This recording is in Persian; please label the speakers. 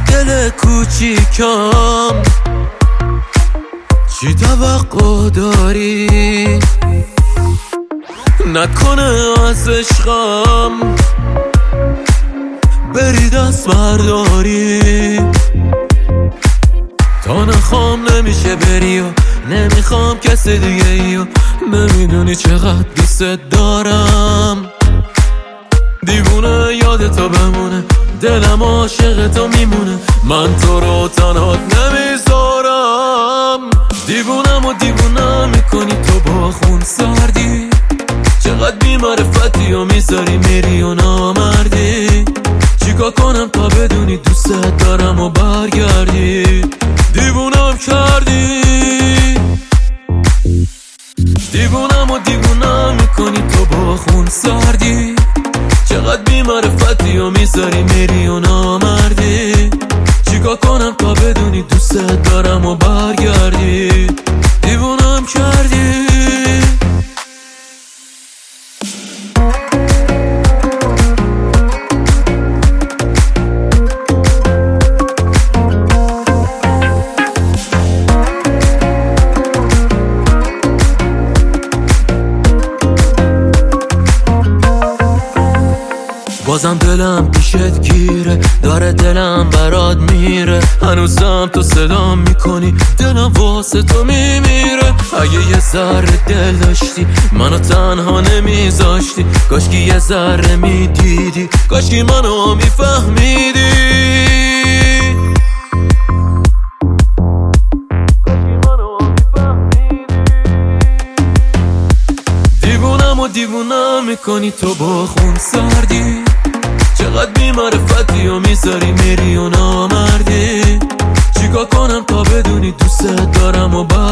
Speaker 1: دل کوچیکم چی توقع داری؟ نکنه از عشقم بری دست برداری. تا نخوام نمیشه بری و نمیخوام کسی دیگه ای و نمیدونی چقدر دوست دارم. دیوونه یادتو بمونه، دلم عاشق تو میمونه، من تو رو تنها نمیذارم. دیوونم و دیوونم میکنی تو با خون سردی، چقدر بی‌معرفتی و میذاری میری و نامردی. چیکار کنم تا بدونی دوست دارم و برگردی؟ دیوونم کردی، دیوونم و دیوونم میکنی تو با خون سردی، چقدر بی‌معرفتی و میذاری میری و نامردی. چیکار کنم تا بدونی دوست دارم و برگردی؟ دیوونم کردی. بازم دلم پیشت گیره، داره دلم برات میره، هنوزم تو صدام میکنی، دلم واسه تو میمیره. اگه یه ذره دل داشتی منو تنها نمیذاشتی، کاشکی یه ذره میدیدی، کاشکی منو میفهمیدی. دیوونم و دیوونم میکنی تو با خون سردی، چقدر بی‌معرفتی و میذاری میری و نامردی. چیکار کنم تا بدونی دوست دارم و